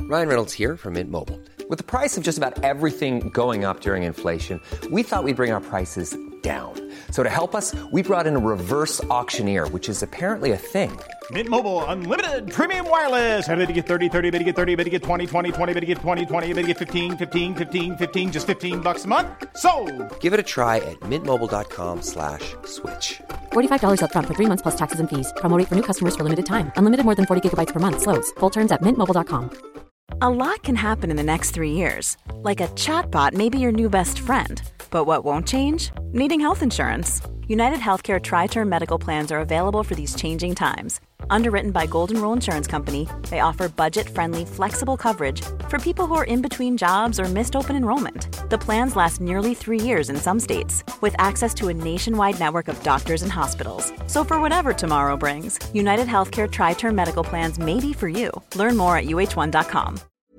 Ryan Reynolds here from Mint Mobile. With the price of just about everything going up during inflation, we thought we'd bring our prices down. So to help us, we brought in a reverse auctioneer, which is apparently a thing. Mint Mobile Unlimited Premium Wireless. How to get 30, 30, bit to get 30, bit to get 20, 20, 20, bit to get 20, 20, bit to get 15, 15, 15, 15, just $15 a month? Sold! Give it a try at mintmobile.com/switch. $45 up front for 3 months plus taxes and fees. Promo rate for new customers for limited time. Unlimited more than 40 gigabytes per month. Slows full terms at mintmobile.com. A lot can happen in the next 3 years. Like a chatbot may be your new best friend. But what won't change? Needing health insurance. United Healthcare Tri-Term Medical Plans are available for these changing times. Underwritten by Golden Rule Insurance Company, they offer budget-friendly, flexible coverage for people who are in between jobs or missed open enrollment. The plans last nearly 3 years in some states, with access to a nationwide network of doctors and hospitals. So for whatever tomorrow brings, United Healthcare Tri-Term Medical Plans may be for you. Learn more at uh1.com.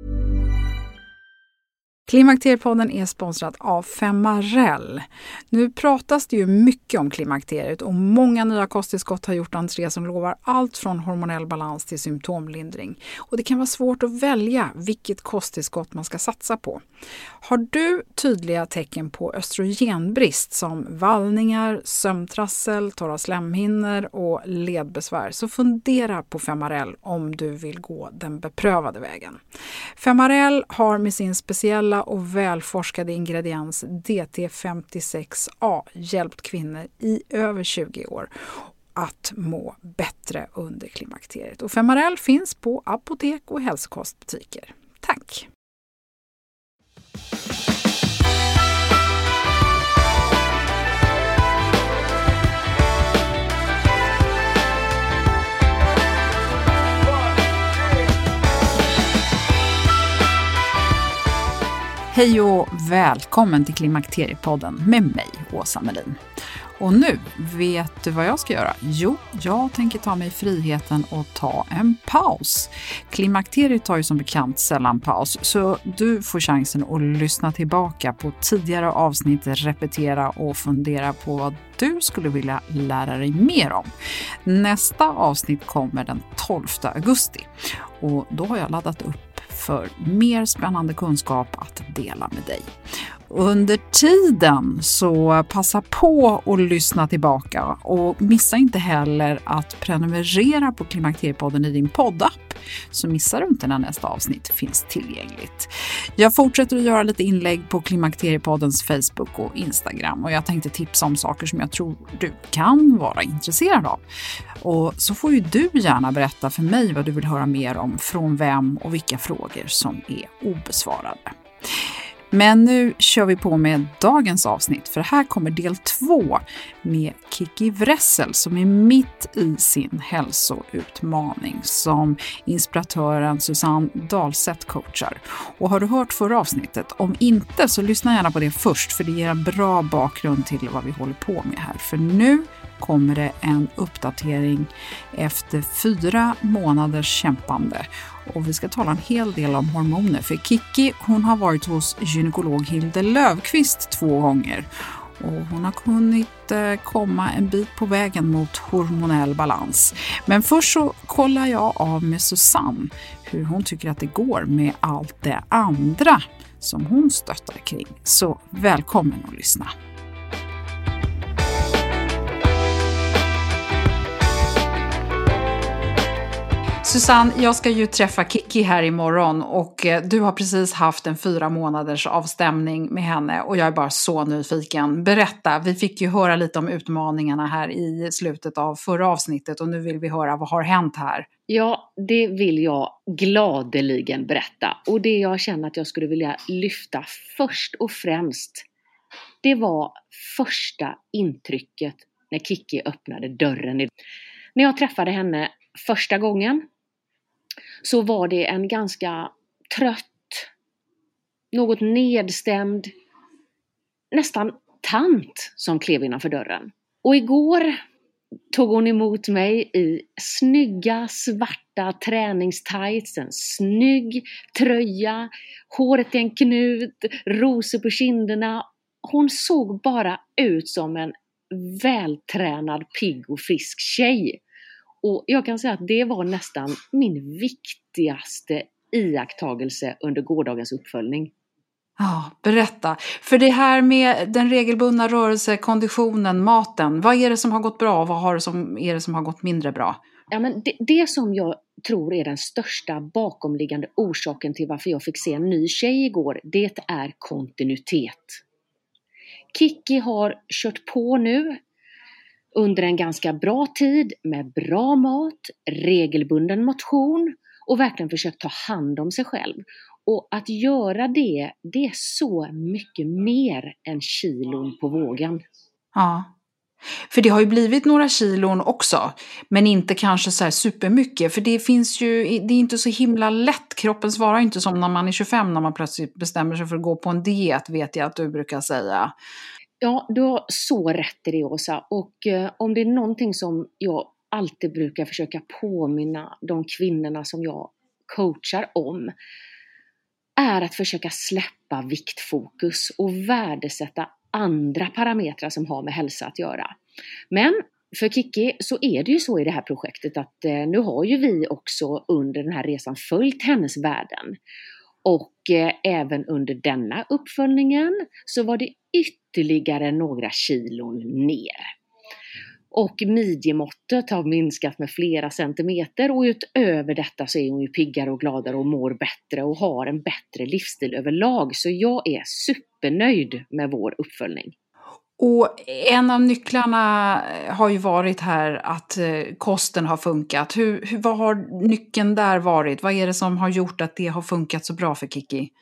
Klimakteriepodden är sponsrad av Femarel. Nu pratas det ju mycket om klimakteriet och många nya kosttillskott har gjort entré som lovar allt från hormonell balans till symptomlindring. Och det kan vara svårt att välja vilket kosttillskott man ska satsa på. Har du tydliga tecken på östrogenbrist som vallningar, sömntrassel, torra slemhinnor och ledbesvär, så fundera på Femarel om du vill gå den beprövade vägen. Femarel har med sin speciella och välforskade ingrediens DT56A hjälpt kvinnor i över 20 år att må bättre under klimakteriet. Och Femarel finns på apotek och hälsokostbutiker. Tack! Hej och välkommen till Klimakteriepodden med mig, Åsa Melin. Och nu, vet du vad jag ska göra? Jo, jag tänker ta mig friheten och ta en paus. Klimakteriet tar ju som bekant sällan paus, så du får chansen att lyssna tillbaka på tidigare avsnitt, repetera och fundera på vad du skulle vilja lära dig mer om. Nästa avsnitt kommer den 12 augusti och då har jag laddat upp för mer spännande kunskap att dela med dig. Under tiden så passa på att lyssna tillbaka och missa inte heller att prenumerera på Klimakteriepodden i din poddapp, så missar du inte när nästa avsnitt finns tillgängligt. Jag fortsätter att göra lite inlägg på Klimakteriepoddens Facebook och Instagram och jag tänkte tipsa om saker som jag tror du kan vara intresserad av. Och så får ju du gärna berätta för mig vad du vill höra mer om, från vem och vilka frågor som är obesvarade. Men nu kör vi på med dagens avsnitt, för här kommer del 2 med Kiki Wressel som är mitt i sin hälsoutmaning som inspiratören Susanne Dahlseth coachar. Och har du hört förra avsnittet? Om inte så lyssna gärna på det först, för det ger en bra bakgrund till vad vi håller på med här. För nu kommer det en uppdatering efter 4 månaders kämpande. Och vi ska tala en hel del om hormoner. För Kiki, hon har varit hos gynekolog Hilde Löfqvist 2 gånger. Och hon har kunnat komma en bit på vägen mot hormonell balans. Men först så kollar jag av med Susanne hur hon tycker att det går med allt det andra som hon stöttar kring. Så välkommen att lyssna. Susanne, jag ska ju träffa Kiki här imorgon och du har precis haft en 4 månaders avstämning med henne och jag är bara så nyfiken. Berätta, vi fick ju höra lite om utmaningarna här i slutet av förra avsnittet och nu vill vi höra vad har hänt här. Ja, det vill jag gladeligen berätta, och det jag känner att jag skulle vilja lyfta först och främst, det var första intrycket när Kiki öppnade dörren. När jag träffade henne första gången så var det en ganska trött, något nedstämd, nästan tant som klev innanför dörren. Och igår tog hon emot mig i snygga svarta träningstights, en snygg tröja, håret i en knut, rosor på kinderna. Hon såg bara ut som en vältränad, pigg och frisk tjej. Och jag kan säga att det var nästan min viktigaste iakttagelse under gårdagens uppföljning. Ja, berätta. För det här med den regelbundna rörelsekonditionen, maten, vad är det som har gått bra och vad är det som har gått mindre bra? Ja, men det som jag tror är den största bakomliggande orsaken till varför jag fick se en ny tjej igår, det är kontinuitet. Kiki har kört på nu under en ganska bra tid med bra mat, regelbunden motion och verkligen försökt ta hand om sig själv. Och att göra det är så mycket mer än kilon på vågen. Ja, för det har ju blivit några kilon också, men inte kanske så här supermycket. För det finns ju, det är inte så himla lätt. Kroppen svarar inte som när man är 25 när man plötsligt bestämmer sig för att gå på en diet, vet jag att du brukar säga. Ja, du har så rätt i det, Åsa. Och om det är någonting som jag alltid brukar försöka påminna de kvinnorna som jag coachar om, är att försöka släppa viktfokus och värdesätta andra parametrar som har med hälsa att göra. Men för Kiki så är det ju så i det här projektet att nu har ju vi också under den här resan följt hennes värden. Och även under denna uppföljningen så var det ytterligare några kilon ner. Och midjemåttet har minskat med flera centimeter och utöver detta så är hon ju piggare och gladare och mår bättre och har en bättre livsstil överlag. Så jag är supernöjd med vår uppföljning. Och en av nycklarna har ju varit här att kosten har funkat. Vad har nyckeln där varit? Vad är det som har gjort att det har funkat så bra för Kiki?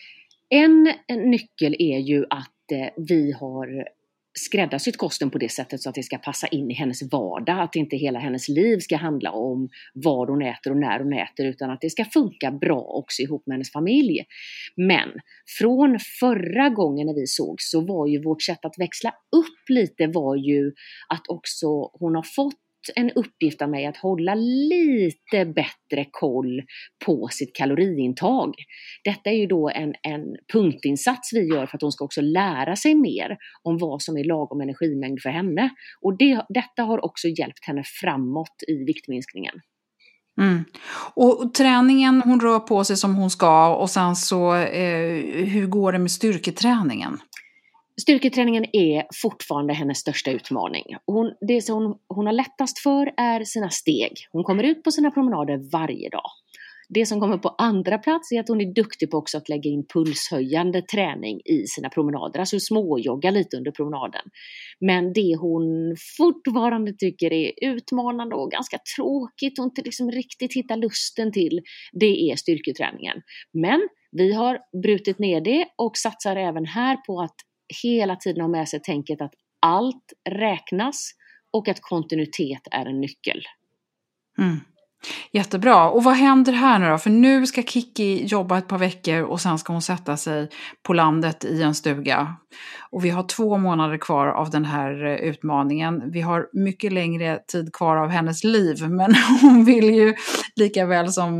En nyckel är ju att vi har skräddarsytt kosten på det sättet så att det ska passa in i hennes vardag. Att inte hela hennes liv ska handla om vad hon äter och när hon äter, utan att det ska funka bra också ihop med hennes familj. Men från förra gången när vi såg så var ju vårt sätt att växla upp lite var ju att också hon har fått en uppgift av mig att hålla lite bättre koll på sitt kaloriintag. Detta är ju då en punktinsats vi gör för att hon ska också lära sig mer om vad som är lagom energimängd för henne. Och detta har också hjälpt henne framåt i viktminskningen. Mm. Och träningen, hon rör på sig som hon ska, och sen så hur går det med styrketräningen? Styrketräningen är fortfarande hennes största utmaning. Det som hon har lättast för är sina steg. Hon kommer ut på sina promenader varje dag. Det som kommer på andra plats är att hon är duktig på också att lägga in pulshöjande träning i sina promenader. Alltså småjogga lite under promenaden. Men det hon fortfarande tycker är utmanande och ganska tråkigt och inte liksom riktigt hittar lusten till, det är styrketräningen. Men vi har brutit ner det och satsar även här på att hela tiden ha med sig tänket att allt räknas och att kontinuitet är en nyckel. Mm. Jättebra. Och vad händer här nu då? För nu ska Kiki jobba ett par veckor och sen ska hon sätta sig på landet i en stuga. Och vi har 2 månader kvar av den här utmaningen. Vi har mycket längre tid kvar av hennes liv, men hon vill ju lika väl som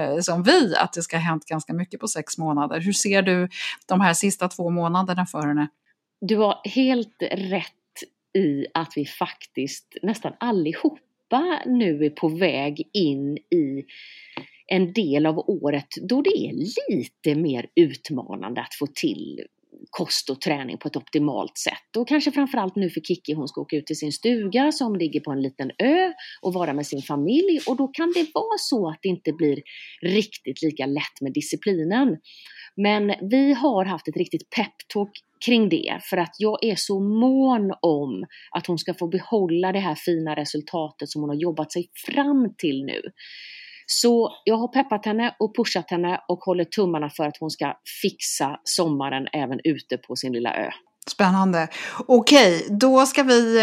vi att det ska ha hänt ganska mycket på 6 månader. Hur ser du de här sista 2 månaderna för henne? Du har helt rätt i att vi faktiskt nästan allihopa nu är på väg in i en del av året då det är lite mer utmanande att få till kost och träning på ett optimalt sätt. Och kanske framförallt nu för Kiki, hon ska åka ut till sin stuga som ligger på en liten ö och vara med sin familj, och då kan det vara så att det inte blir riktigt lika lätt med disciplinen. Men vi har haft ett riktigt peptalk kring det, för att jag är så mån om att hon ska få behålla det här fina resultatet som hon har jobbat sig fram till nu. Så jag har peppat henne och pushat henne och håller tummarna för att hon ska fixa sommaren även ute på sin lilla ö. Spännande. Okej, då ska vi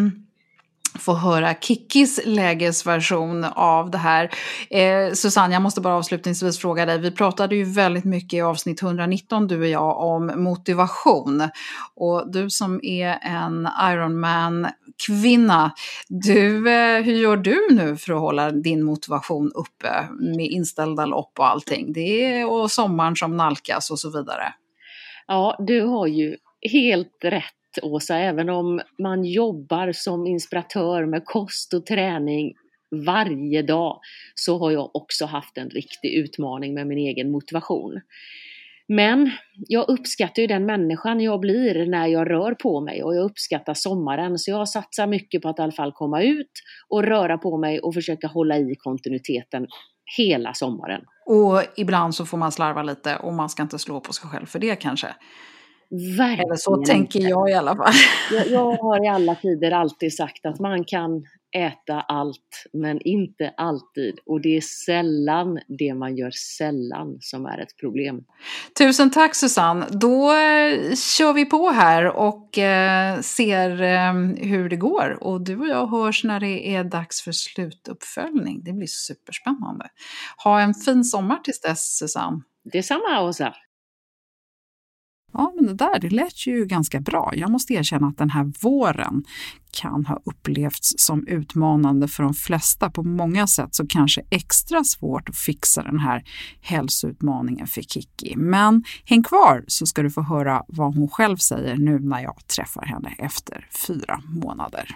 få höra Kikis lägesversion av det här. Susanne, jag måste bara avslutningsvis fråga dig. Vi pratade ju väldigt mycket i avsnitt 119, du och jag, om motivation. Och du som är en Ironman-kvinna, hur gör du nu för att hålla din motivation uppe med inställda lopp och allting? Det är och sommaren som nalkas och så vidare. Ja, du har ju helt rätt, Åsa, även om man jobbar som inspiratör med kost och träning varje dag, så har jag också haft en riktig utmaning med min egen motivation. Men jag uppskattar ju den människan jag blir när jag rör på mig, och jag uppskattar sommaren, så jag satsar mycket på att i alla fall komma ut och röra på mig och försöka hålla i kontinuiteten hela sommaren. Och ibland så får man slarva lite och man ska inte slå på sig själv för det kanske. Verkligen. Eller så tänker jag i alla fall. Jag har i alla tider alltid sagt att man kan äta allt, men inte alltid. Och det är sällan det man gör sällan som är ett problem. Tusen tack Susanne. Då kör vi på här och ser hur det går. Och du och jag hörs när det är dags för slutuppföljning. Det blir superspännande. Ha en fin sommar tills dess, Susanne. Detsamma, Åsa. Ja, men det lät ju ganska bra. Jag måste erkänna att den här våren kan ha upplevts som utmanande för de flesta. På många sätt så kanske extra svårt att fixa den här hälsoutmaningen för Kiki. Men häng kvar så ska du få höra vad hon själv säger nu när jag träffar henne efter 4 månader.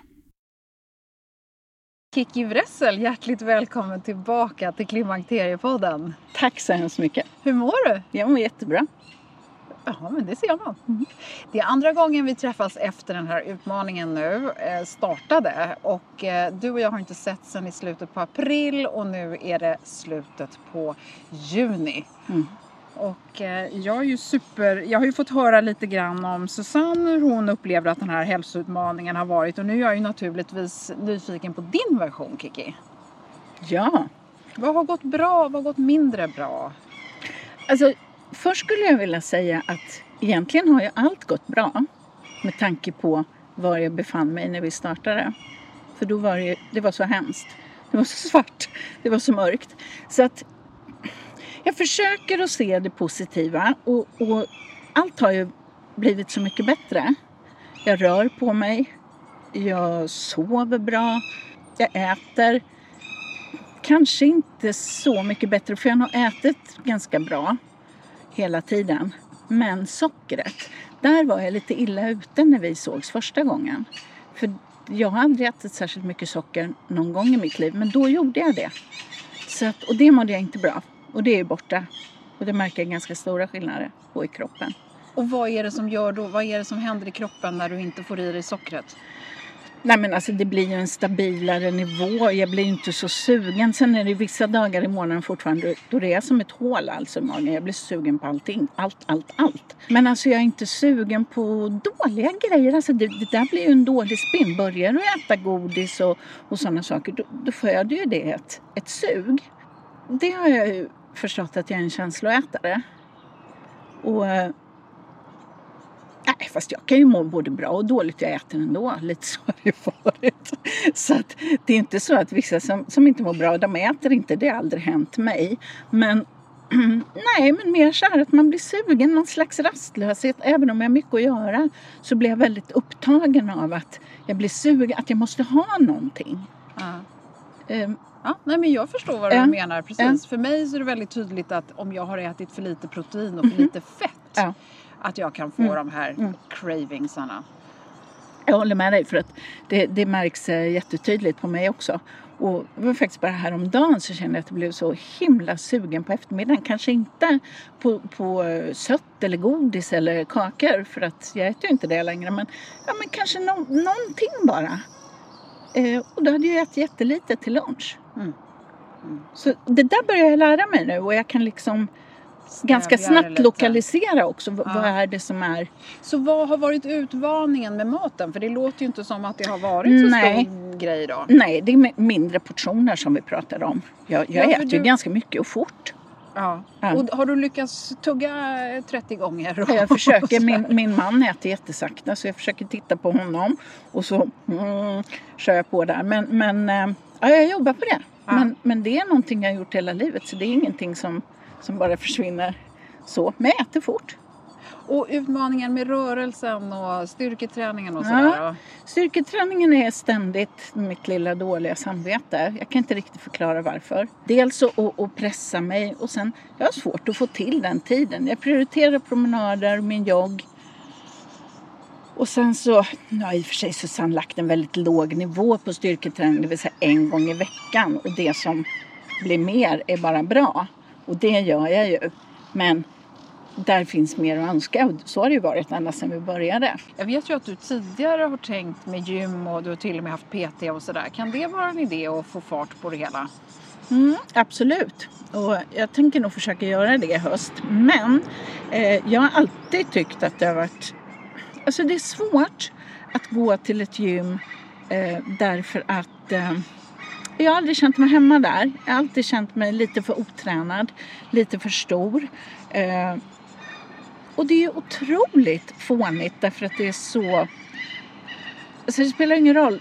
Kiki Wressel, hjärtligt välkommen tillbaka till Klimakteriepodden. Tack så hemskt mycket. Hur mår du? Jag mår jättebra. Ja, men det ser man. Mm. Det är andra gången vi träffas efter den här utmaningen nu startade. Och du och jag har inte sett sedan i slutet på april och nu är det slutet på juni. Mm. Och jag har ju fått höra lite grann om Susanne, hur hon upplever att den här hälsoutmaningen har varit. Och nu är jag ju naturligtvis nyfiken på din version, Kiki. Ja. Vad har gått bra? Vad har gått mindre bra? Alltså, först skulle jag vilja säga att egentligen har ju allt gått bra. Med tanke på var jag befann mig när vi startade. För då var det var så hemskt. Det var så svart. Det var så mörkt. Så att jag försöker att se det positiva. Och allt har ju blivit så mycket bättre. Jag rör på mig. Jag sover bra. Jag äter. Kanske inte så mycket bättre. För jag har ätit ganska bra hela tiden. Men sockret. Där var jag lite illa ute när vi sågs första gången. För jag har aldrig ätit särskilt mycket socker någon gång i mitt liv. Men då gjorde jag det. Och det mådde jag inte bra. Och det är borta. Och det märker jag ganska stora skillnader på i kroppen. Och vad är det som gör då? Vad är det som händer i kroppen när du inte får i dig sockret? Nej, men alltså det blir ju en stabilare nivå. Jag blir inte så sugen. Sen är det vissa dagar i månaden fortfarande då det är som ett hål alltså i magen. Jag blir sugen på allting. Allt. Men alltså jag är inte sugen på dåliga grejer. Alltså det där blir ju en dålig spinn. Börjar du äta godis och sådana saker. Då föder ju det ett sug. Det har jag ju förstått att jag är en känsloätare. Och nej, fast jag kan ju må både bra och dåligt. Jag äter ändå. Lite så har det varit. Så att det är inte så att vissa som inte mår bra, de äter inte. Det har aldrig hänt mig. Men nej, men mer så här att man blir sugen. Någon slags rastlöshet. Även om jag har mycket att göra så blir jag väldigt upptagen av att jag blir sugen. Att jag måste ha någonting. Ja, nej, men jag förstår vad du menar. Precis. För mig så är det väldigt tydligt att om jag har ätit för lite protein och för lite fett. Att jag kan få de här cravingsarna. Jag håller med dig för att det märks jättetydligt på mig också. Och det var faktiskt bara häromdagen så kände jag att jag blev så himla sugen på eftermiddagen. Kanske inte på sött eller godis eller kakor. För att jag äter ju inte det längre. Men kanske någonting bara. Och då hade jag ätit jättelite till lunch. Så det där börjar jag lära mig nu. Och jag kan liksom ganska snabbt lokalisera också. Vad är det som är. Så vad har varit utmaningen med maten? För det låter ju inte som att det har varit så stor grej då. Nej, det är mindre portioner som vi pratade om. Jag äter ju ganska mycket och fort. Ja. Och har du lyckats tugga 30 gånger? Jag försöker, min man äter jättesakta så jag försöker titta på honom och så kör jag på där. Men jag jobbar på det. Men det är någonting jag har gjort hela livet så det är ingenting som bara försvinner så. Men jag äter fort. Och utmaningen med rörelsen och styrketräningen och sådär? Ja, styrketräningen är ständigt mitt lilla dåliga samvete. Jag kan inte riktigt förklara varför. Dels att pressa mig och sen jag har svårt att få till den tiden. Jag prioriterar promenader, min jogg. Och sen så, i och för sig så lagt en väldigt låg nivå på styrketräning, det vill säga 1 gång i veckan. Och det som blir mer är bara bra. Och det gör jag ju. Men där finns mer att önska, och så har det ju varit ända sedan vi började. Jag vet ju att du tidigare har tänkt med gym och du har till och med haft PT och sådär. Kan det vara en idé att få fart på det hela? Absolut. Och jag tänker nog försöka göra det i höst. Men jag har alltid tyckt att det har varit... Alltså det är svårt att gå till ett gym därför att jag har aldrig känt mig hemma där. Jag har alltid känt mig lite för otränad, lite för stor. Och det är otroligt fånigt därför att det är så... Alltså det spelar ingen roll.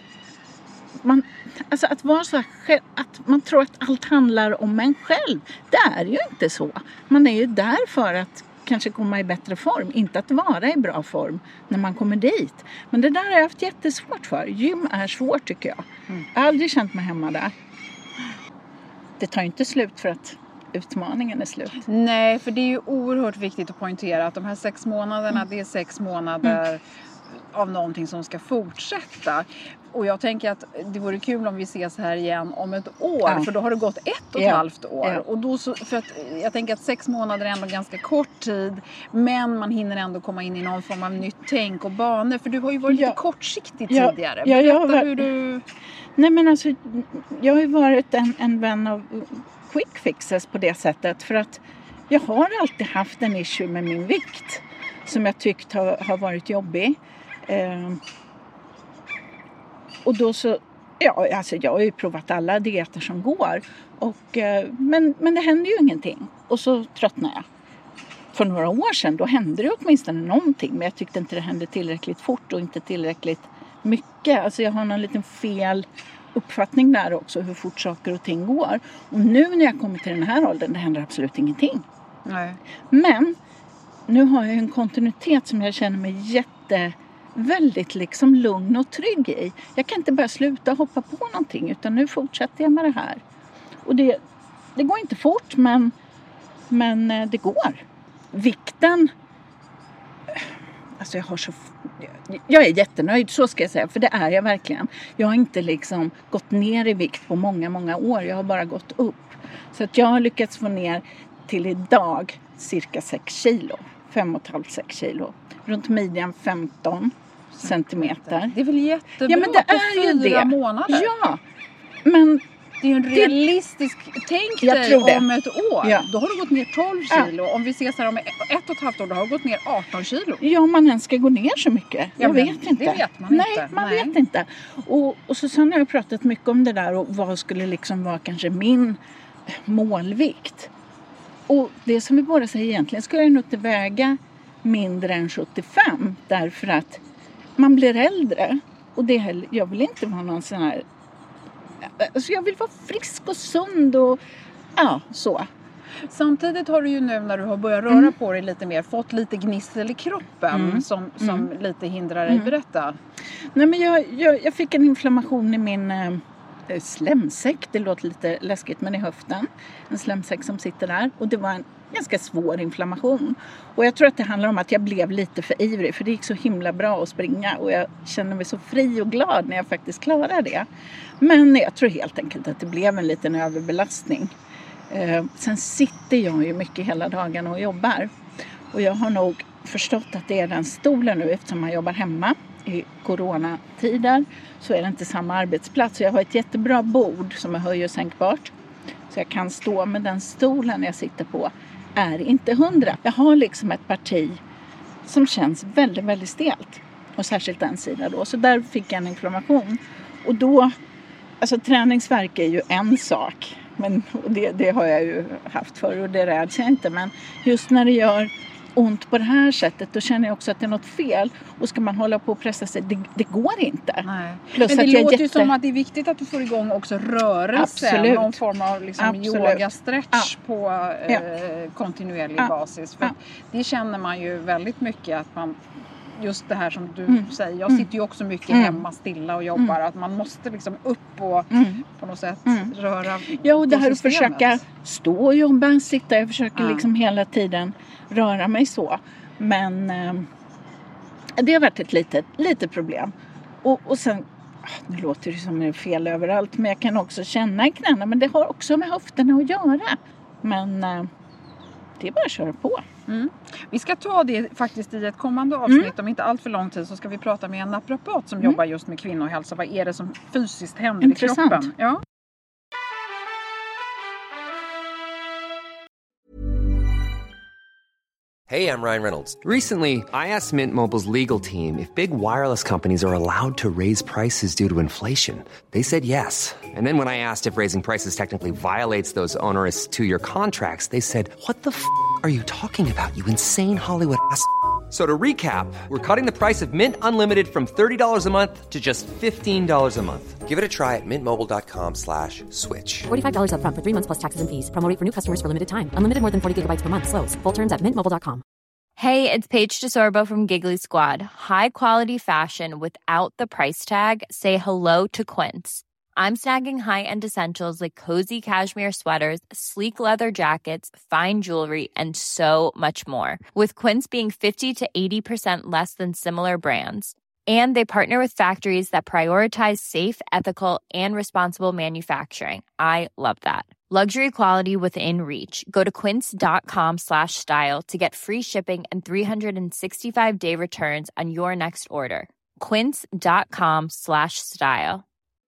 Att vara så här, att man tror att allt handlar om en själv. Det är ju inte så. Man är ju där för att kanske komma i bättre form. Inte att vara i bra form när man kommer dit. Men det där har jag haft jättesvårt för. Gym är svårt tycker jag. Jag har aldrig känt mig hemma där. Det tar ju inte slut för att utmaningen är slut. Nej, för det är ju oerhört viktigt att poängtera att de här 6 månaderna, det är 6 månader av någonting som ska fortsätta. Och jag tänker att det vore kul om vi ses här igen om ett år. För då har det gått 1,5 år. Ja. Och då för att jag tänker att 6 månader är ändå ganska kort tid. Men man hinner ändå komma in i någon form av nytt tänk och banor. För du har ju varit lite kortsiktig tidigare. Berätta hur du... Nej men alltså, jag har ju varit en vän av quick fixes på det sättet. För att jag har alltid haft en issue med min vikt. Som jag tyckt har varit jobbig. Och då så, alltså jag har ju provat alla dieter som går. Men det händer ju ingenting. Och så tröttnar jag. För några år sedan, då hände det åtminstone någonting. Men jag tyckte inte det hände tillräckligt fort och inte tillräckligt mycket. Alltså jag har någon liten fel uppfattning där också. Hur fort saker och ting går. Och nu när jag kommer till den här åldern, det händer absolut ingenting. Nej. Men nu har jag en kontinuitet som jag känner mig väldigt liksom lugn och trygg i. Jag kan inte bara sluta hoppa på någonting utan nu fortsätter jag med det här. Och det går inte fort men det går. Vikten, alltså jag är jättenöjd, så ska jag säga, för det är jag verkligen. Jag har inte liksom gått ner i vikt på många, många år. Jag har bara gått upp. Så att jag har lyckats få ner till idag cirka 6 kilo. 5,5-6 kilo. Runt midjan 15 centimeter. Det är väl jättebra, ja, men det är ju 4 månader. Ja, men det är ju en realistisk tänk dig om ett år. Ja. Då har du gått ner 12 kilo. Om vi ses här om 1,5 år, då har du gått ner 18 kilo. Ja, man ens ska gå ner så mycket. Jag vet inte. Det vet man inte. Nej, man vet inte. Och Susanne har ju pratat mycket om det där. Och vad skulle liksom vara kanske min målvikt. Och det som vi båda säger, egentligen skulle jag nog inte väga mindre än 75. Därför att man blir äldre. Och jag vill inte vara någon sån här... Alltså jag vill vara frisk och sund och så. Samtidigt har du ju nu när du har börjat röra på dig lite mer fått lite gnissel i kroppen som lite hindrar dig. Berätta. Nej, men jag fick en inflammation i min slemsäck. Det låter lite läskigt, men i höften. En slemsäck som sitter där. Och det var en ganska svår inflammation. Och jag tror att det handlar om att jag blev lite för ivrig. För det gick så himla bra att springa. Och jag kände mig så fri och glad när jag faktiskt klarade det. Men jag tror helt enkelt att det blev en liten överbelastning. Sen sitter jag ju mycket hela dagen och jobbar. Och jag har nog förstått att det är den stolen nu, eftersom man jobbar hemma i coronatider. Så är det inte samma arbetsplats. Jag har ett jättebra bord som är höj- och sänkbart. Så jag kan stå, med den stolen jag sitter på är inte 100. Jag har liksom ett parti som känns väldigt, väldigt stelt. Och särskilt en sida då. Så där fick jag en inflammation. Och då, alltså träningsvärk är ju en sak. Men det har jag ju haft förr och det räds jag inte. Men just när det gör ont på det här sättet, då känner jag också att det är något fel. Och ska man hålla på och pressa sig, det går inte. Nej. Plus men det att låter ju som att det är viktigt att du får igång också rörelse. Absolut. Någon form av liksom yoga-stretch på kontinuerlig basis. För det känner man ju väldigt mycket att man... Just det här som du säger. Jag sitter ju också mycket hemma stilla och jobbar. Att man måste liksom upp och på något sätt röra. Ja, och det här att försöka stå och jobba, sitta. Jag försöker liksom hela tiden röra mig så. Men Det har varit ett litet problem. Och sen, nu låter det som det är fel överallt, men jag kan också känna i knäna. Men det har också med höfterna att göra. Men det är bara att köra på. Vi ska ta det faktiskt i ett kommande avsnitt. Om inte allt för lång tid så ska vi prata med en naprapat som jobbar just med kvinnohälsa. Vad är det som fysiskt händer i kroppen? Ja. Hey, I'm Ryan Reynolds. Recently, I asked Mint Mobile's legal team if big wireless companies are allowed to raise prices due to inflation. They said yes. And then when I asked if raising prices technically violates those onerous 2-year contracts, they said, "What the f*** are you talking about, you insane Hollywood ass?" So to recap, we're cutting the price of Mint Unlimited from $30 a month to just $15 a month. Give it a try at mintmobile.com/switch. $45 up front for 3 months plus taxes and fees. Promo rate for new customers for limited time. Unlimited more than 40 gigabytes per month. Slows full terms at mintmobile.com. Hey, it's Paige DeSorbo from Giggly Squad. High quality fashion without the price tag. Say hello to Quince. I'm snagging high-end essentials like cozy cashmere sweaters, sleek leather jackets, fine jewelry, and so much more. With Quince being 50 to 80% less than similar brands. And they partner with factories that prioritize safe, ethical, and responsible manufacturing. I love that. Luxury quality within reach. Go to quince.com/style to get free shipping and 365-day returns on your next order. Quince.com/style.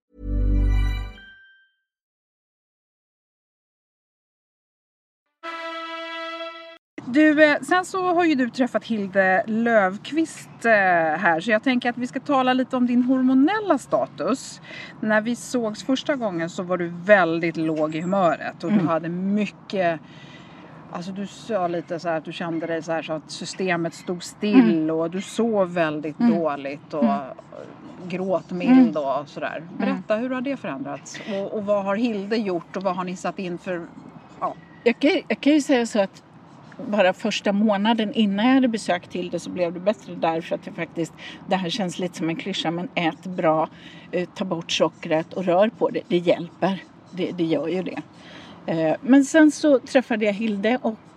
Du, sen så har ju du träffat Hilde Löfqvist här, så jag tänker att vi ska tala lite om din hormonella status. När vi sågs första gången så var du väldigt låg i humöret och du hade mycket, alltså du sa lite så här att du kände dig så här så att systemet stod still och du sov väldigt dåligt och gråtmild och sådär. Berätta, hur har det förändrats? Och vad har Hilde gjort och vad har ni satt in för, ja? Jag kan ju säga så att bara första månaden innan jag hade besökt till det så blev det bättre därför att jag faktiskt, det här känns lite som en klyscha, men ät bra, ta bort sockret och rör på det. Det hjälper, det gör ju det. Men sen så träffade jag Hilde och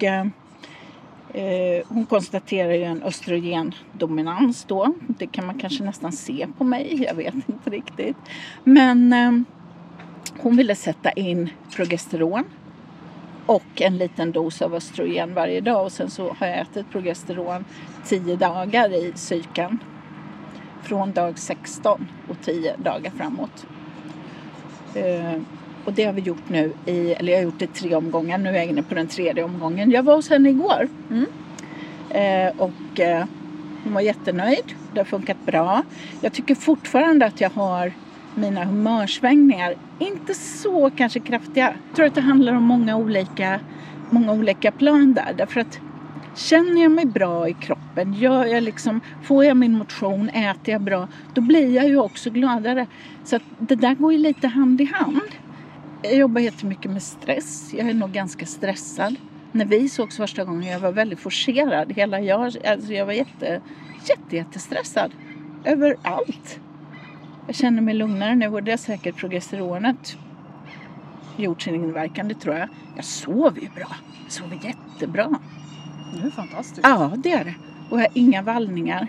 hon konstaterar ju en östrogendominans då. Det kan man kanske nästan se på mig, jag vet inte riktigt. Men hon ville sätta in progesteron och en liten dos av östrogen varje dag. Och sen så har jag ätit progesteron 10 dagar i cykeln. Från dag 16 och 10 dagar framåt. Och det har vi gjort nu eller jag har gjort det 3 omgångar. Nu är jag inne på den 3:e omgången. Jag var hos henne igår. Och hon var jättenöjd. Det har funkat bra. Jag tycker fortfarande att jag har mina humörsvängningar inte så kanske kraftiga. Jag tror att det handlar om många olika plan där. Därför att känner jag mig bra i kroppen, får jag min motion, äter jag bra, då blir jag ju också gladare. Så att det där går ju lite hand i hand. Jag jobbar jättemycket med stress. Jag är nog ganska stressad. När vi sågs första gången, jag var väldigt forcerad. Jag var jättestressad över allt. Jag känner mig lugnare nu och det är säkert progesteronet gjort sin inverkan, det tror jag. Jag sover ju bra. Jag sover jättebra. Det är fantastiskt. Ja, det är det. Och jag har inga vallningar.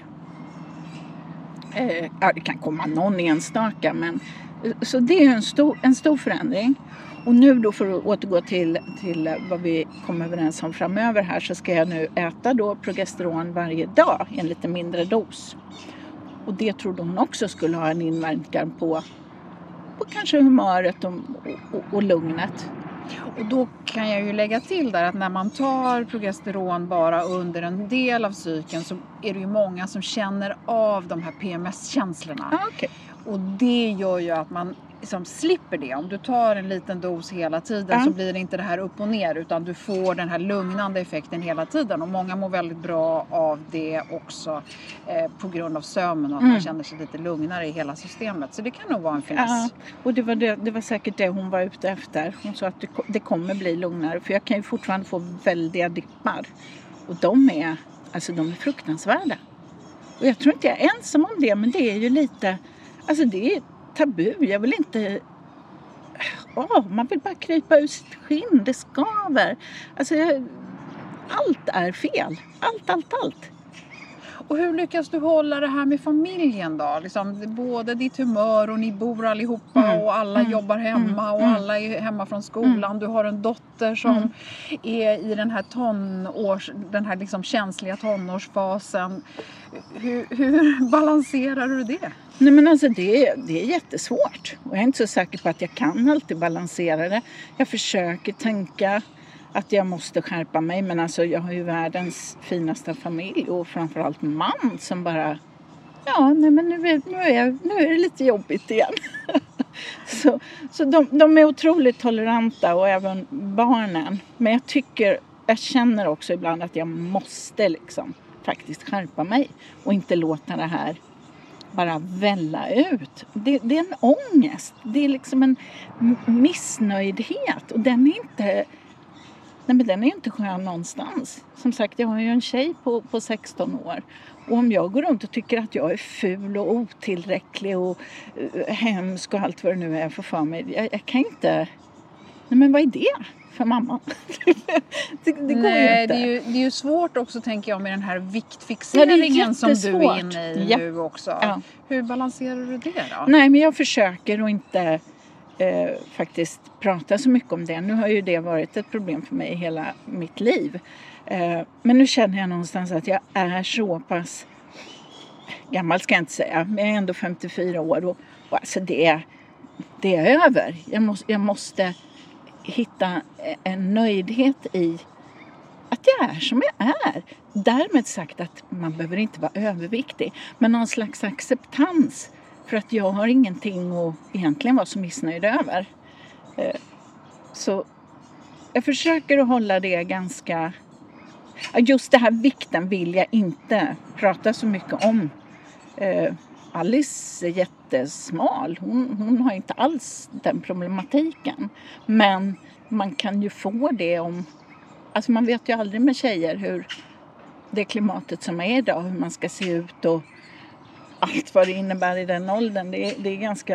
Det kan komma någon enstaka, men så det är en stor förändring. Och nu då, för att återgå till vad vi kom överens om framöver här, så ska jag nu äta då progesteron varje dag i en lite mindre dos. Och det trodde hon också skulle ha en inverkan på kanske humöret och lugnet. Och då kan jag ju lägga till där att när man tar progesteron bara under en del av cykeln så är det ju många som känner av de här PMS-känslorna. Okay. Och det gör ju att man liksom slipper det. Om du tar en liten dos hela tiden så blir det inte det här upp och ner, utan du får den här lugnande effekten hela tiden. Och många mår väldigt bra av det också på grund av sömn och att man känner sig lite lugnare i hela systemet. Så det kan nog vara en finess. Ja, och det var säkert det hon var ute efter. Hon sa att det kommer bli lugnare, för jag kan ju fortfarande få väldiga dippar. Och de är fruktansvärda. Och jag tror inte jag är ensam om det, men det är ju lite, alltså det är tabu. Jag vill inte, man vill bara krypa ur sitt skinn, det skaver. Alltså allt är fel. Allt. Och hur lyckas du hålla det här med familjen då? Liksom, både ditt humör och ni bor allihopa och alla jobbar hemma och alla är hemma från skolan. Du har en dotter som är i den här den här liksom känsliga tonårsfasen. Hur balanserar du det? Nej, men alltså det är jättesvårt. Och jag är inte så säker på att jag kan alltid balansera det. Jag försöker tänka att jag måste skärpa mig. Men alltså jag har ju världens finaste familj. Och framförallt man som bara... Ja, nej men nu är det lite jobbigt igen. så de är otroligt toleranta och även barnen. Men jag känner också ibland att jag måste liksom faktiskt skärpa mig. Och inte låta det här bara välla ut. Det är en ångest. Det är liksom en missnöjdhet. Och den är inte skön någonstans. Som sagt, jag har ju en tjej på 16 år. Och om jag går runt och tycker att jag är ful och otillräcklig och hemsk och allt vad det nu är för mig. Jag kan inte... Nej, men vad är det för mamma? det går ju inte. Det är ju svårt också, tänker jag, med den här viktfixeringen som du är inne i nu också. Ja. Hur balanserar du det då? Nej, men jag försöker att inte faktiskt prata så mycket om det. Nu har ju det varit ett problem för mig hela mitt liv. Men nu känner jag någonstans att jag är så pass gammal, ska jag inte säga. Men jag är ändå 54 år och alltså det är över. Jag måste hitta en nöjdhet i att jag är som jag är. Därmed sagt att man behöver inte vara överviktig. Men någon slags acceptans. För att jag har ingenting att egentligen vara så missnöjd över. Så jag försöker att hålla det ganska... Just det här vikten vill jag inte prata så mycket om. Alice är jättesmal. Hon har inte alls den problematiken. Men man kan ju få det om... Alltså man vet ju aldrig med tjejer hur det klimatet som är idag, hur man ska se ut och allt vad det innebär i den åldern. Det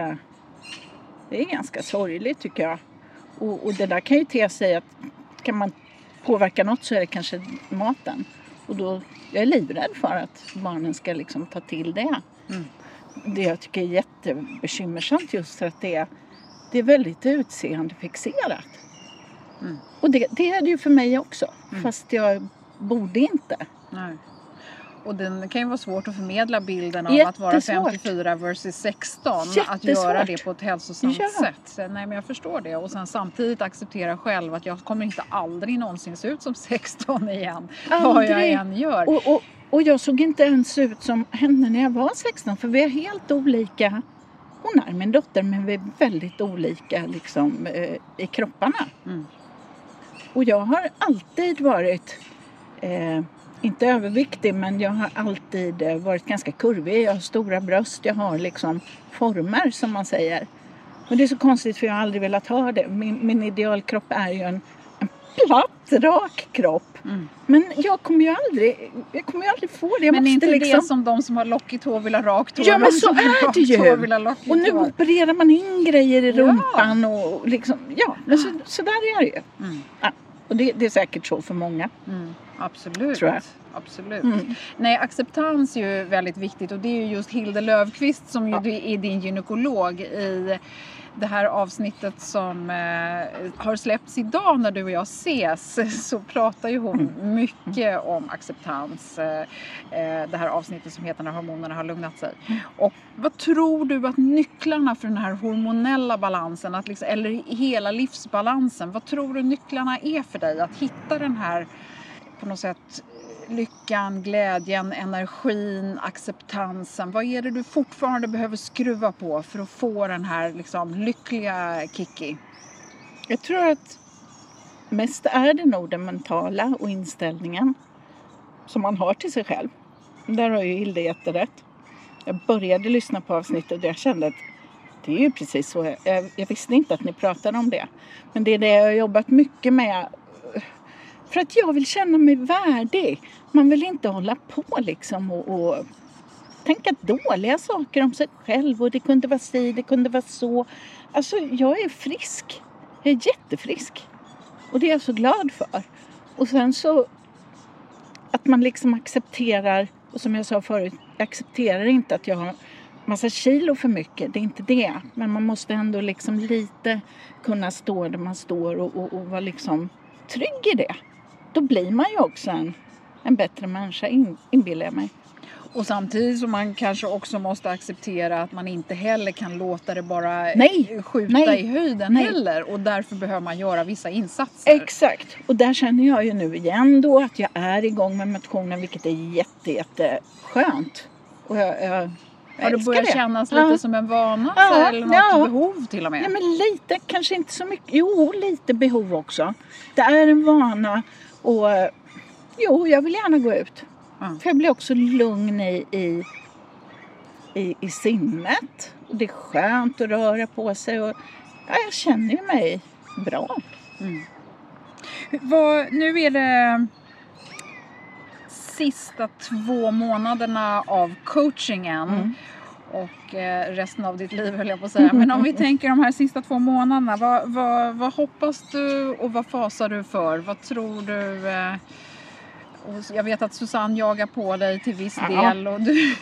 är ganska sorgligt, tycker jag. Och det där kan ju te sig att kan man påverka något så är det kanske maten. Och då jag är livrädd för att barnen ska liksom ta till det. Det jag tycker är jättebekymmersamt just för att det är väldigt utseendefixerat. Och det är det ju för mig också. Fast jag borde inte. Nej. Och det kan ju vara svårt att förmedla bilden av att vara 54 versus 16. Att göra det på ett hälsosamt sätt. Nej, men jag förstår det. Och sen samtidigt acceptera själv att jag kommer inte aldrig någonsin se ut som 16 igen. Vad jag än gör. Och jag såg inte ens ut som henne när jag var 16. För vi är helt olika. Hon är min dotter, men vi är väldigt olika liksom, i kropparna. Och jag har alltid varit... inte överviktig, men jag har alltid varit ganska kurvig. Jag har stora bröst, jag har liksom former som man säger. Och det är så konstigt för jag har aldrig velat ha det. Min idealkropp är ju en platt, rak kropp. Men jag kommer ju aldrig få det. Jag men måste inte liksom... det som de som har lockigt hår vill ha rakt hår. Ja, men så är det ju. Och nu opererar man in grejer i rumpan och liksom, men så där är det ju. Ja. Och det är säkert så för många. Absolut. Tror jag. Absolut. Nej, acceptans är ju väldigt viktigt och det är ju just Hilde Löfqvist som ju är din gynekolog i det här avsnittet som har släppts idag när du och jag ses, så pratar ju hon mycket om acceptans. Det här avsnittet som heter När hormonerna har lugnat sig. Och vad tror du att nycklarna för den här hormonella balansen, att liksom, eller hela livsbalansen, vad tror du nycklarna är för dig att hitta den här på något sätt lyckan, glädjen, energin, acceptansen? Vad är det du fortfarande behöver skruva på för att få den här liksom lyckliga Kiki? Jag tror att mest är det nog den mentala och inställningen som man har till sig själv. Där har ju Hilde jätterätt. Jag började lyssna på avsnittet och jag kände att det är ju precis så. Jag visste inte att ni pratade om det. Men det är det jag har jobbat mycket med. För att jag vill känna mig värdig. Man vill inte hålla på liksom och tänka dåliga saker om sig själv. Och det kunde vara si, det kunde vara så. Alltså jag är frisk. Jag är jättefrisk. Och det är jag så glad för. Och sen så att man liksom accepterar Och som jag sa förut, jag accepterar inte att jag har massa kilo för mycket. Det är inte det. Men man måste ändå liksom lite kunna stå där man står och vara liksom trygg i det. Då blir man ju också en bättre människa, inbillar jag mig. Och samtidigt som man kanske också måste acceptera att man inte heller kan låta det bara skjuta i höjden heller. Och därför behöver man göra vissa insatser. Exakt. Och där känner jag ju nu igen då att jag är igång med motionen, vilket är jätteskönt. Och jag har det börjat kännas lite som en vana eller något behov till och med? Ja, men lite, kanske inte så mycket. Jo, lite behov också. Det är en vana och jag vill gärna gå ut. För jag blir också lugn i sinnet. Och det är skönt att röra på sig. Och, jag känner ju mig bra. Nu är det sista 2 månaderna av coachingen. Och resten av ditt liv höll jag på att säga. Men om vi tänker de här sista 2 månaderna. Vad hoppas du och vad fasar du för? Vad tror du... Och jag vet att Susanne jagar på dig till viss del. Och du...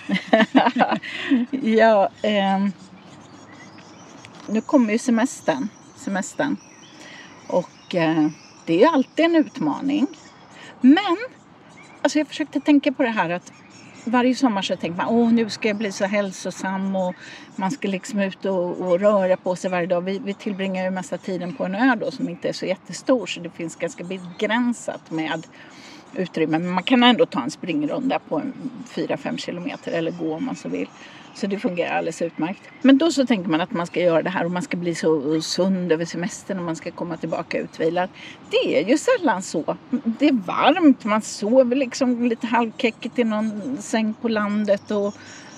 Nu kommer ju semestern. Och det är alltid en utmaning. Men alltså jag försökte tänka på det här att varje sommar så tänker man nu ska jag bli så hälsosam och man ska liksom ut och röra på sig varje dag. Vi tillbringar ju mesta tiden på en ö då som inte är så jättestor, så det finns ganska begränsat med utrymme. Men man kan ändå ta en springrunda på 4-5 kilometer eller gå om man så vill. Så det fungerar alldeles utmärkt. Men då så tänker man att man ska göra det här och man ska bli så sund över semestern och man ska komma tillbaka utvilad. Det är ju sällan så. Det är varmt, man sover liksom lite halvkäckigt i någon säng på landet och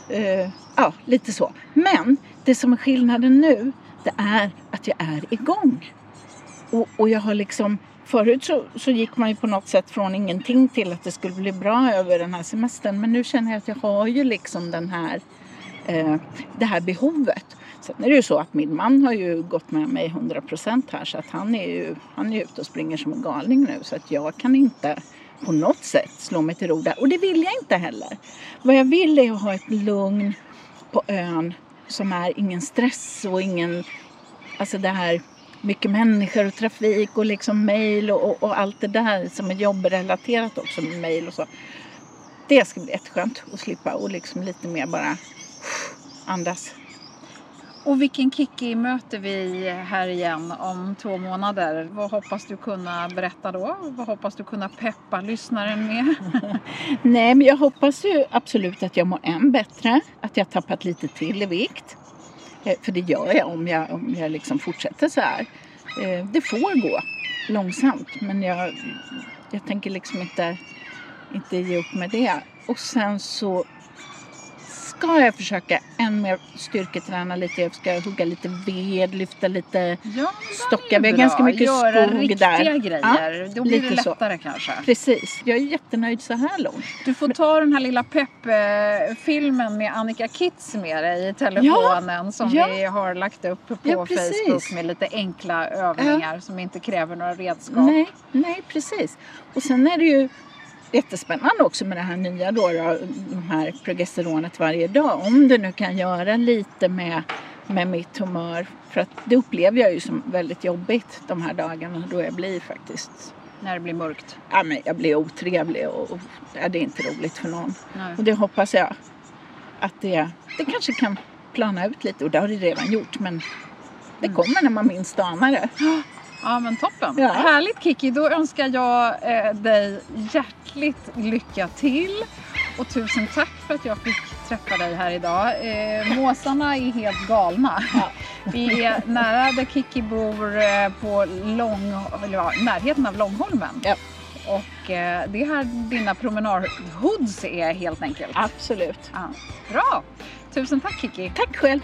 lite så. Men det som är skillnaden nu, det är att jag är igång. Och jag har liksom, förut så gick man ju på något sätt från ingenting till att det skulle bli bra över den här semestern. Men nu känner jag att jag har ju liksom det här behovet. Sen är det ju så att min man har ju gått med mig 100% här. Så att han är ju ute och springer som en galning nu. Så att jag kan inte på något sätt slå mig till ro där. Och det vill jag inte heller. Vad jag vill är att ha ett lugn på ön som är ingen stress och ingen... Alltså det här... Mycket människor och trafik och liksom mejl och allt det där som är jobbrelaterat också med mejl och så. Det ska bli jätteskönt att slippa och liksom lite mer bara andas. Och vilken Kiki möter vi här igen om 2 månader? Vad hoppas du kunna berätta då? Vad hoppas du kunna peppa lyssnaren med? Nej, men jag hoppas ju absolut att jag mår än bättre. Att jag tappat lite till i vikt. För det gör jag om jag liksom fortsätter så här. Det får gå långsamt. Men jag tänker liksom inte ge upp med det. Och sen så ska jag försöka än mer styrketräna lite. Jag ska hugga lite ved, lyfta lite stockar. Vi har ganska mycket göra skog riktiga där. grejer. Då blir det lättare så. Kanske. Precis. Jag är jättenöjd så här långt. Du får ta den här lilla pepp-filmen med Annika Kitz med dig i telefonen som vi har lagt upp på Facebook med lite enkla övningar som inte kräver några redskap. Nej, precis. Och sen är det ju jättespännande också med det här nya då, de här progesteronet varje dag. Om du nu kan göra lite med mitt humör. För att det upplever jag ju som väldigt jobbigt de här dagarna då jag blir faktiskt... När det blir mörkt? Ja, men jag blir otrevlig och det är inte roligt för någon. Nej. Och det hoppas jag att det kanske kan plana ut lite. Och det har det redan gjort, men det kommer när man minst anar det. Ja, men toppen. Ja. Härligt Kiki, då önskar jag dig hjärtligt lycka till. Och tusen tack för att jag fick träffa dig här idag. Måsarna är helt galna. Ja. Vi är nära där Kiki bor på närheten av Långholmen. Ja. Och det här dina promenadhoods är helt enkelt. Absolut. Ja. Bra. Tusen tack Kiki. Tack själv.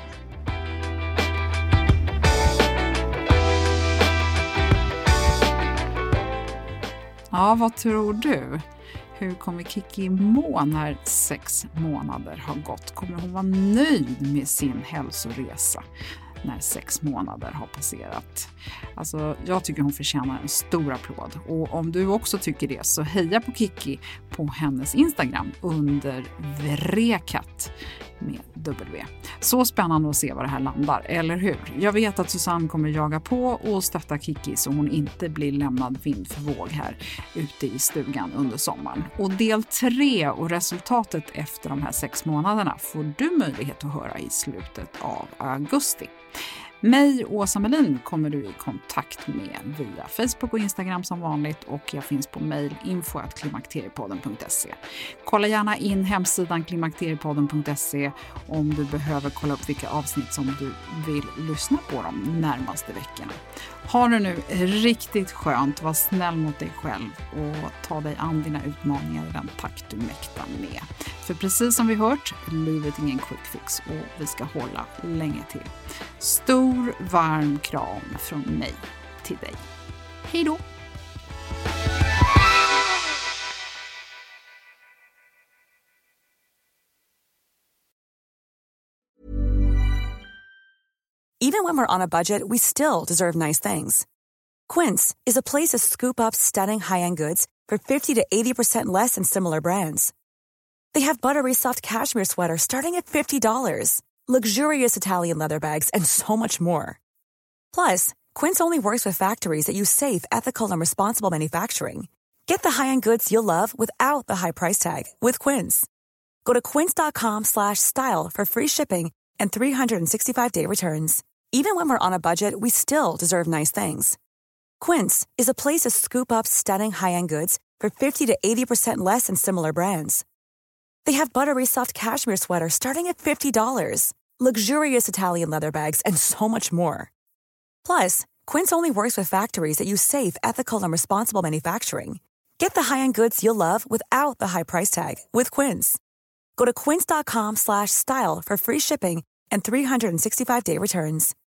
Ja, vad tror du? Hur kommer Kiki må när 6 månader har gått? Kommer hon vara nöjd med sin hälsoresa? när 6 månader har passerat. Alltså, jag tycker hon förtjänar en stor applåd. Och om du också tycker det, så heja på Kiki på hennes Instagram under Vrekat med W. Så spännande att se vad det här landar, eller hur? Jag vet att Susanne kommer jaga på och stötta Kiki så hon inte blir lämnad vind för våg här ute i stugan under sommaren. Och del 3 och resultatet efter de här 6 månaderna får du möjlighet att höra i slutet av augusti. Mig, Åsa Melin, kommer du i kontakt med via Facebook och Instagram som vanligt, och jag finns på mejl info@klimakteriepodden.se. Kolla gärna in hemsidan klimakteriepodden.se om du behöver kolla upp vilka avsnitt som du vill lyssna på de närmaste veckorna. Ha det nu riktigt skönt, var snäll mot dig själv och ta dig an dina utmaningar i den takt du mäktar med. För precis som vi hört, livet är ingen quick fix och vi ska hålla länge till. Stor varm kram från mig till dig. Hej då! Even when we're on a budget, we still deserve nice things. Quince is a place to scoop up stunning high-end goods for 50 to 80% less than similar brands. They have buttery soft cashmere sweaters starting at $50, luxurious Italian leather bags, and so much more. Plus, Quince only works with factories that use safe, ethical, and responsible manufacturing. Get the high-end goods you'll love without the high price tag with Quince. Go to quince.com/style for free shipping and 365-day returns. Even when we're on a budget, we still deserve nice things. Quince is a place to scoop up stunning high-end goods for 50 to 80% less than similar brands. They have buttery soft cashmere sweaters starting at $50, luxurious Italian leather bags, and so much more. Plus, Quince only works with factories that use safe, ethical, and responsible manufacturing. Get the high-end goods you'll love without the high price tag with Quince. Go to quince.com/style for free shipping and 365-day returns.